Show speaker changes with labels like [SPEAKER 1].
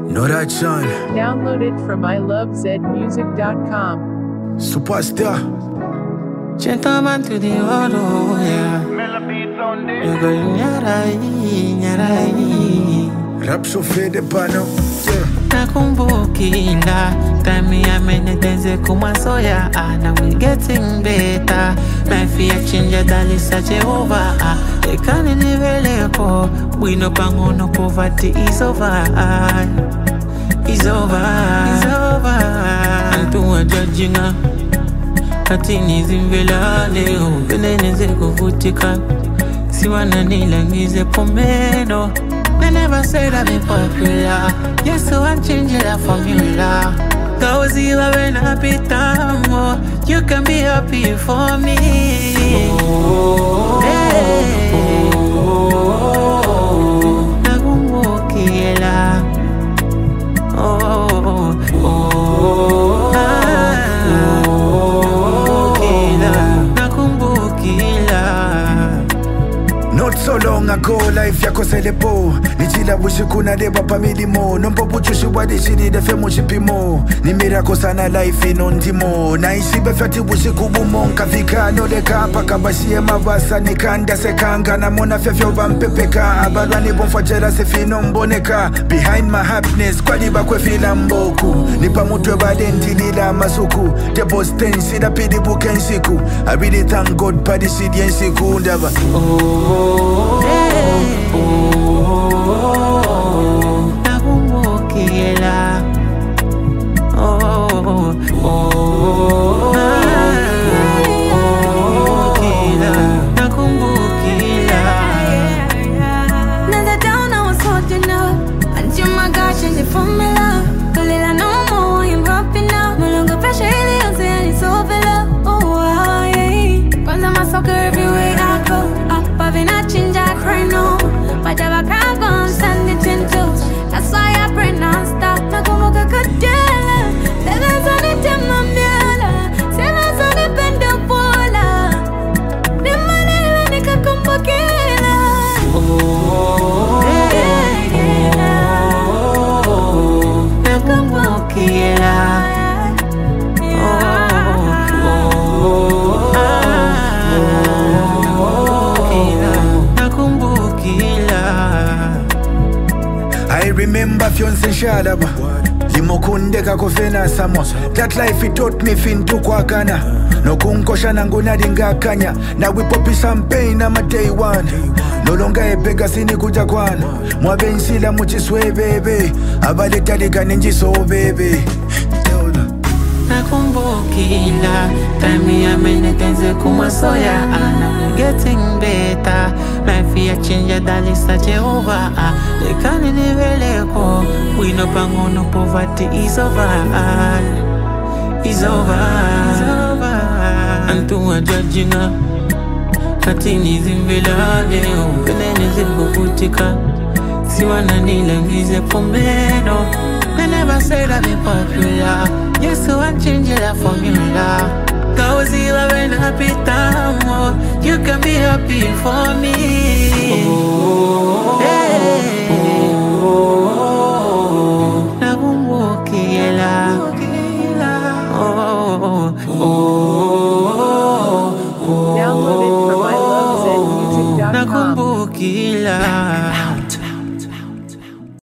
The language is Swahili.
[SPEAKER 1] Know that son.
[SPEAKER 2] Download it from ilovezmusic.com.
[SPEAKER 1] Superstar.
[SPEAKER 3] Gentleman to the auto, yeah. You go nyarai.
[SPEAKER 1] Rap chauffeur de pano. Yeah.
[SPEAKER 3] Nakumbukila time ya menetenze kumasoya. Now we getting better. Life ya change dalisa Jehovah. Ekani niveleko. We no pango no poverty is over. It's over. It's over. Antu wa judginga. Katini zimvela leo. Veneneze kuvutika. Siwana nilangize pomeno. I never said I'd be popular. Yes, so I'm changing that formula. Cause you are when I be more. You can be happy for me. Nakumbukila.
[SPEAKER 1] Not so long ago, life yako selepo. Nichila wishi kuna deba pamilimo. Nompo puchushi wadi shiri de femu shipimo. Ni mirako sana life inondimo. Na ishi befati wishi kubumo. Nkafika no deka paka bashie mabasa. Nikanda sekanga na mona fefyo vampepeka. Abalwani bonfajera sefino mboneka. Behind my happiness kwa liba kwe fila mboku. Nipa mutwe badenti lila masuku. Tebo stensi da pidi bukensiku. I really thank God pa di shidi yensiku ndaba.
[SPEAKER 3] Nakumbukila. Nakumbukila.
[SPEAKER 4] Another down I was holding up. Until my God changed it for me love. Kalila no more, I'm happy now. No longer pressure, I'm saying it's over love. Oh, yeah. Cause I'm a sucker everywhere I go. Up, I've been a change, I cry no. Whatever can't go, I'm standing 10 toes. That's why I pray non-stop. Nakumbuka kadela. Sevens on the tema miela. Sevens on the benda bola. The manila nikakumbukila.
[SPEAKER 3] Nakumbukila.
[SPEAKER 1] I remember Fiance Shadaba. Limokunde kakofena samo. That life it taught me fintu kwa kana. No kunkosha nangu nadinga kanya. Now we poppy champagne na my day one. No longer ebega sini kuja kwana. Mwabensila muchiswe bebe. Abaleta liga ninji so bebe.
[SPEAKER 3] Nakumbukila time ya menetenze kumasoya. Now we getting better. Life ya change dalisa Jehovah. Ekani niveleko. We no pango no poverty is over. It's over. Antu wa judginga. Katini zimvela leo. Veneneze kuvutika. Siwana nilangize pomeno. I never said I'd be popular. Yes, so I'm changing that formula. Cause you are when I be more. You can be happy for me. Nakumbukila.
[SPEAKER 2] Download it from ilovezmusic.com.
[SPEAKER 3] Nakumbukila.